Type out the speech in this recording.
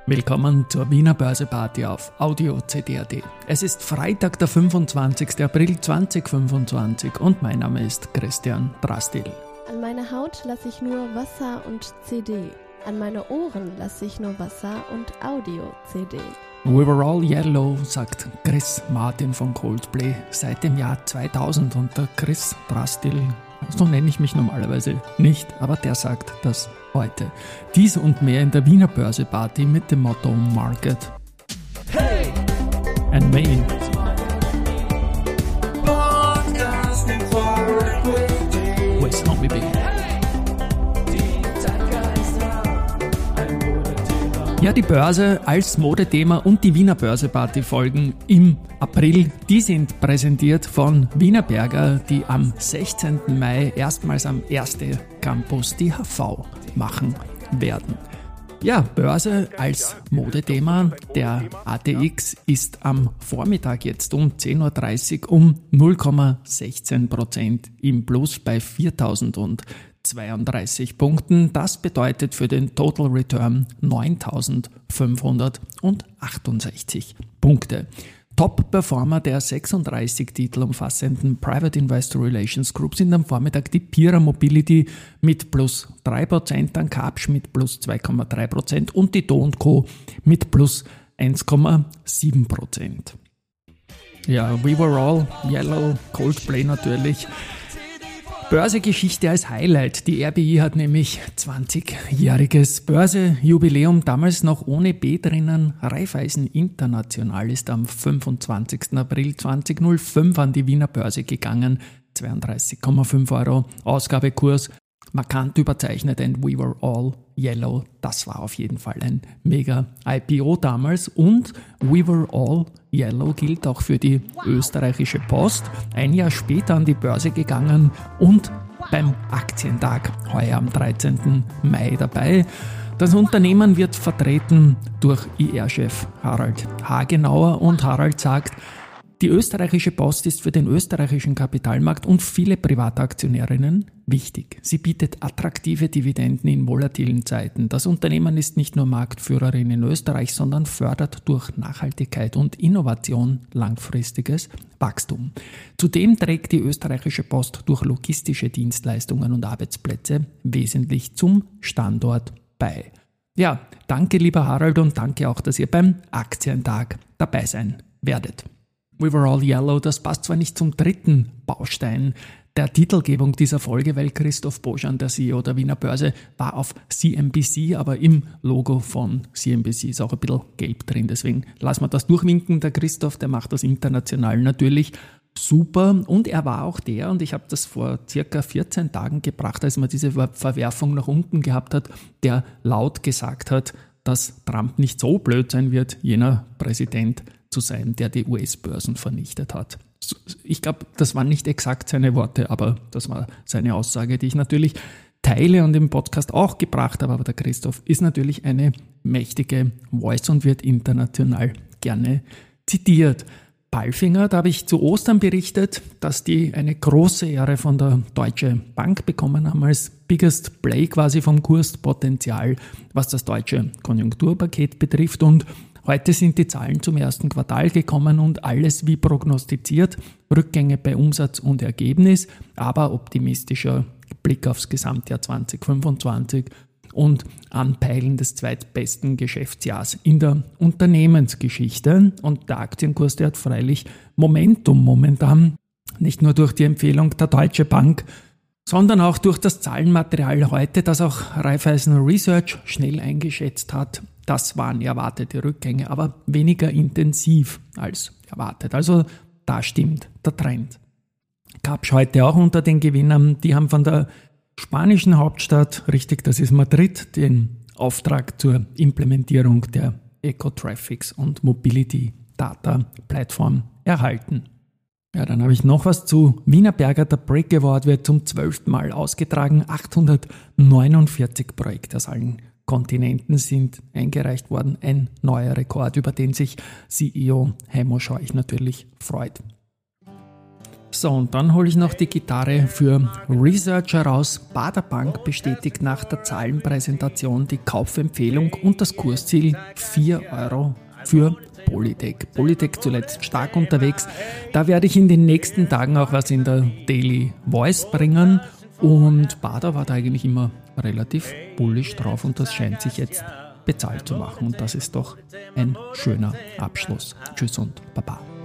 Willkommen zur Wiener Börseparty auf Audio CD.at. Es ist Freitag, der 25. April 2025 und mein Name ist Christian Drastil. An meine Haut lasse ich nur Wasser und CD. An meine Ohren lasse ich nur Wasser und Audio-CD. We were all yellow, sagt Chris Martin von Coldplay seit dem Jahr 2000 und der Chris Drastil, so nenne ich mich normalerweise nicht, aber der sagt das heute. Dies und mehr in der Wiener Börseparty mit dem Motto Market Hey! and Main. Podcasting for Equity. With Homie B. Die Zeitgeister, ein Modethema. Ja, die Börse als Modethema und die Wiener Börseparty folgen im April. Die sind präsentiert von Wienerberger, die am 16. Mai erstmals am Erste Campus die HV machen werden. Ja, Börse als Modethema. Der ATX ist am Vormittag jetzt um 10.30 Uhr um 0,16% im Plus bei 4.032 Punkten. Das bedeutet für den Total Return 9.568 Punkte. Top-Performer der 36 Titel umfassenden Private Investor Relations Group sind am Vormittag die Pira Mobility mit plus 3%, dann Kapsch mit plus 2,3% und die Do & Co mit plus 1,7%. Ja, We Were All Yellow, Coldplay natürlich. Börsegeschichte als Highlight. Die RBI hat nämlich 20-jähriges Börsejubiläum, damals noch ohne B drinnen. Raiffeisen International ist am 25. April 2005 an die Wiener Börse gegangen. 32,5 Euro Ausgabekurs. Markant überzeichnet, and We Were All Yellow. Das war auf jeden Fall ein mega IPO damals. Und We Were All Yellow gilt auch für die österreichische Post. Ein Jahr später an die Börse gegangen und beim Aktientag heuer am 13. Mai dabei. Das Unternehmen wird vertreten durch IR-Chef Harald Hagenauer und Harald sagt, die österreichische Post ist für den österreichischen Kapitalmarkt und viele private Aktionärinnen wichtig. Sie bietet attraktive Dividenden in volatilen Zeiten. Das Unternehmen ist nicht nur Marktführerin in Österreich, sondern fördert durch Nachhaltigkeit und Innovation langfristiges Wachstum. Zudem trägt die österreichische Post durch logistische Dienstleistungen und Arbeitsplätze wesentlich zum Standort bei. Ja, danke lieber Harald und danke auch, dass ihr beim Aktientag dabei sein werdet. We Were All Yellow, das passt zwar nicht zum dritten Baustein der Titelgebung dieser Folge, weil Christoph Boschan, der CEO der Wiener Börse, war auf CNBC, aber im Logo von CNBC ist auch ein bisschen gelb drin, deswegen lassen wir das durchwinken. Der Christoph, der macht das international natürlich super und er war auch der, und ich habe das vor circa 14 Tagen gebracht, als man diese Verwerfung nach unten gehabt hat, der laut gesagt hat, dass Trump nicht so blöd sein wird, jener Präsident zu sein, der die US-Börsen vernichtet hat. Ich glaube, das waren nicht exakt seine Worte, aber das war seine Aussage, die ich natürlich teile und im Podcast auch gebracht habe. Aber der Christoph ist natürlich eine mächtige Voice und wird international gerne zitiert. Palfinger, da habe ich zu Ostern berichtet, dass die eine große Ehre von der Deutsche Bank bekommen haben als Biggest Play quasi vom Kurspotenzial, was das deutsche Konjunkturpaket betrifft, und heute sind die Zahlen zum ersten Quartal gekommen und alles wie prognostiziert. Rückgänge bei Umsatz und Ergebnis, aber optimistischer Blick aufs Gesamtjahr 2025 und Anpeilen des zweitbesten Geschäftsjahrs in der Unternehmensgeschichte. Und der Aktienkurs, der hat freilich Momentum momentan, nicht nur durch die Empfehlung der Deutsche Bank, sondern auch durch das Zahlenmaterial heute, das auch Raiffeisen Research schnell eingeschätzt hat. Das waren erwartete Rückgänge, aber weniger intensiv als erwartet. Also da stimmt der Trend. Kapsch heute auch unter den Gewinnern. Die haben von der spanischen Hauptstadt, richtig, das ist Madrid, den Auftrag zur Implementierung der Ecotraffics und Mobility Data Plattform erhalten. Ja, dann habe ich noch was zu Wienerberger. Der Break Award wird zum 12. Mal ausgetragen. 849 Projekte aus allen Kontinenten sind eingereicht worden. Ein neuer Rekord, über den sich CEO Heimo Scheuch natürlich freut. So, und dann hole ich noch die Gitarre für Researcher raus. Baderbank bestätigt nach der Zahlenpräsentation die Kaufempfehlung und das Kursziel 4 Euro für Polytech. Polytech zuletzt stark unterwegs. Da werde ich in den nächsten Tagen auch was in der Daily Voice bringen. Und Bader war da eigentlich immer relativ bullish drauf und das scheint sich jetzt bezahlt zu machen. Und das ist doch ein schöner Abschluss. Tschüss und Baba.